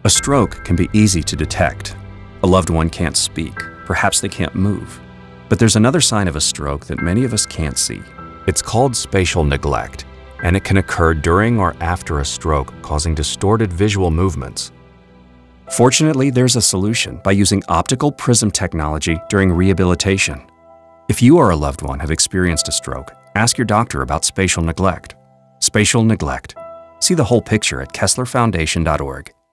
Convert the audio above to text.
A stroke can be easy to detect. A loved one can't speak, perhaps they can't move. But there's another sign of a stroke that many of us can't see. It's called spatial neglect, and it can occur during or after a stroke, causing distorted visual movements. Fortunately, there's a solution by using optical prism technology during rehabilitation. If you or a loved one have experienced a stroke, ask your doctor about spatial neglect. Spatial neglect. See the whole picture at KesslerFoundation.org.